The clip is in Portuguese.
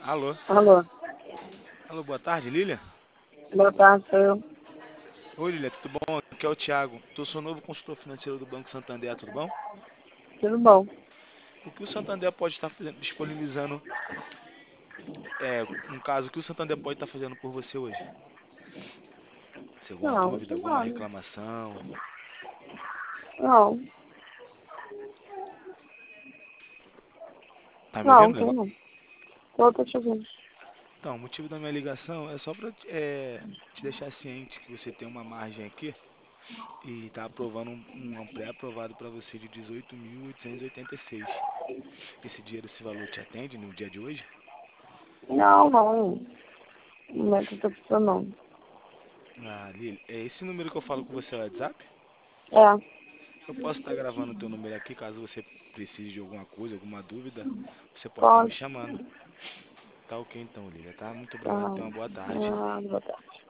Alô? Alô, Alô, boa tarde, Lília? boa tarde, sou eu. Oi, Lília, tudo bom? Aqui é o Thiago. Eu sou novo consultor financeiro do Banco Santander, tudo bom? Tudo bom? O que o Santander pode estar disponibilizando, no caso, o que o Santander pode estar fazendo por você hoje? Se alguma Não, dúvida, não alguma nada. reclamação? Não, Tá me não, ouvindo, tem Lília? não. Tô te ouvindo. Então, o motivo da minha ligação é só para te deixar ciente que você tem uma margem aqui e está aprovando um pré-aprovado para você de 18.886. Esse dinheiro, esse valor te atende no dia de hoje? Não, não. Não é que eu tô precisando, não. Ah, Lili, é esse número que eu falo com você é o WhatsApp? É, Eu posso estar gravando o teu número aqui, caso você precise de alguma coisa, alguma dúvida, você pode estar me pode. chamando. Tá ok então, Lili, tá? Muito obrigado, Tá. tenha uma boa tarde. Ah, boa tarde.